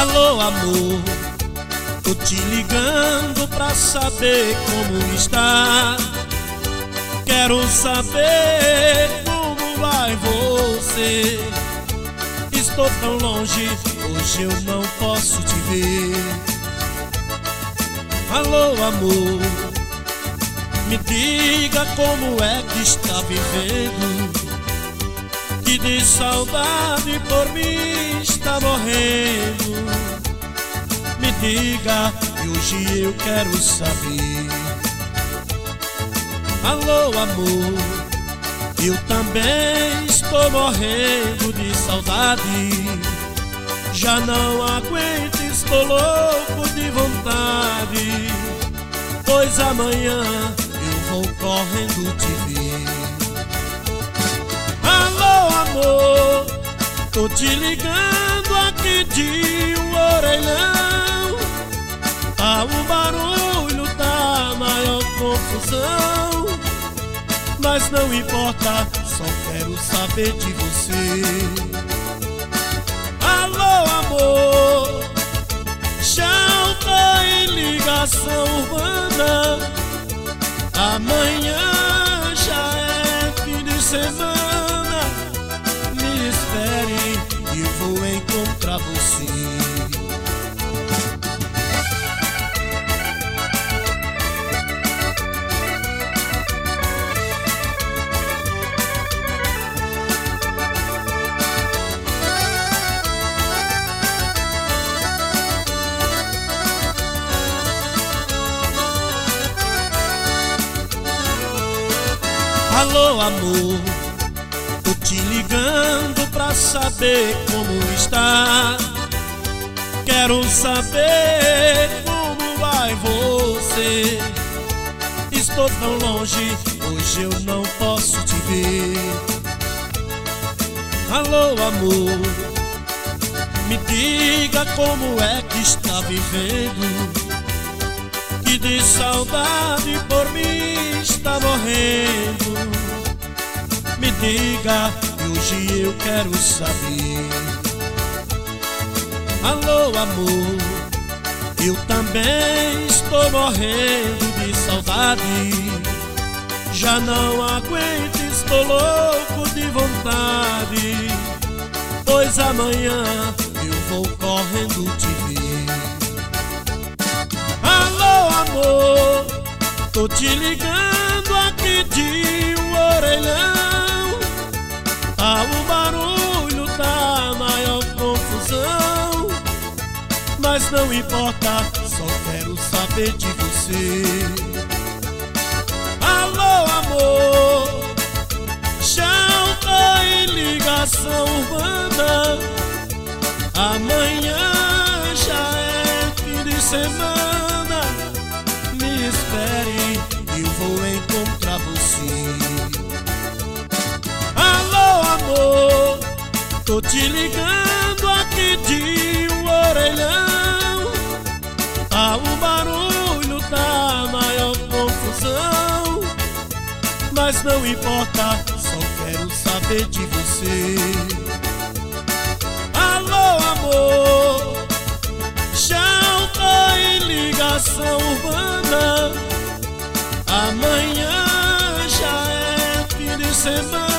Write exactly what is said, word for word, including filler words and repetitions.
Alô, amor, tô te ligando pra saber como está. Quero saber como vai você. Estou tão longe, hoje eu não posso te ver. Alô, amor, me diga como é que está vivendo, que de saudade por mim está morrendo. Me diga, e hoje eu quero saber. Alô, amor, eu também estou morrendo de saudade. Já não aguento, estou louco de vontade, pois amanhã eu vou correndo te ver. Alô, amor, tô te ligando aqui de um orelhão. Tá um barulho da maior confusão, mas não importa, só quero saber de você. Alô, amor, já tô em ligação urbana. Amanhã já é fim de semana. Me espere, eu vou encontrar você. Alô, amor, tô te ligando pra saber como está. Quero saber como vai você. Estou tão longe, hoje eu não posso te ver. Alô, amor, me diga como é que está vivendo, que de saudade por mim está morrendo. Me diga, e hoje eu quero saber. Alô, amor, eu também estou morrendo de saudade. Já não aguento, estou louco de vontade, pois amanhã eu vou correndo te ver. Alô, amor, tô te ligando aqui de um orelhão. Tá um barulho da maior confusão, mas não importa, só quero saber de você. Alô, amor, já tô em ligação urbana. Amanhã já é fim de semana. Me espere, eu vou encontrar você. Alô, amor, tô te ligando aqui de um orelhão. Tá um barulho da maior confusão, mas não importa, só quero saber de você. Alô, amor, já tô em ligação urbana. Amanhã já é fim de semana.